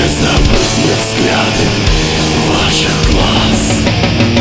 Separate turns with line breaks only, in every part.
забыть мне взгляды ваших глаз.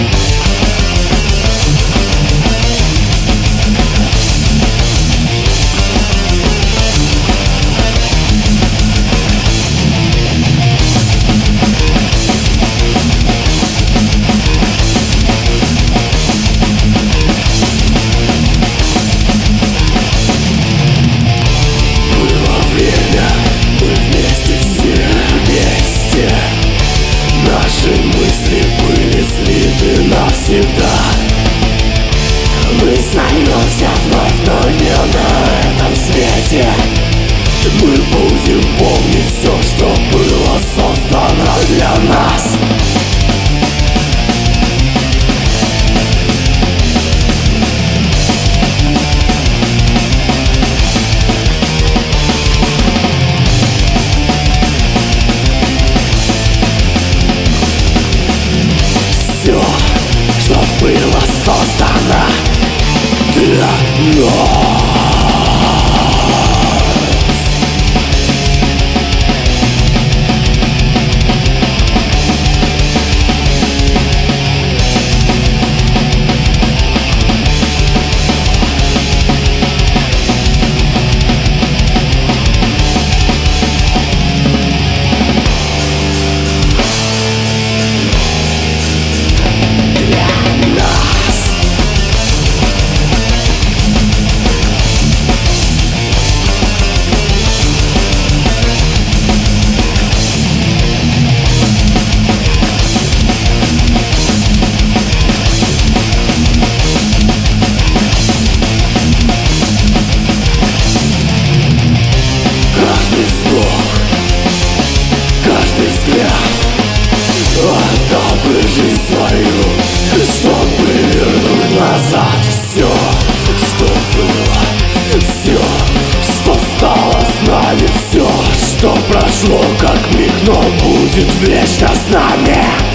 Наши мысли были слиты навсегда. Мы сольемся вновь, но не на этом свете. Мы будем помнить все, что было создано для нас. Все, что было создано для нас. Каждый взгляд отдал бы жизнь свою, чтобы вернуть назад все, что было, все, что стало с нами, все, что прошло как миг, но будет вечно с нами.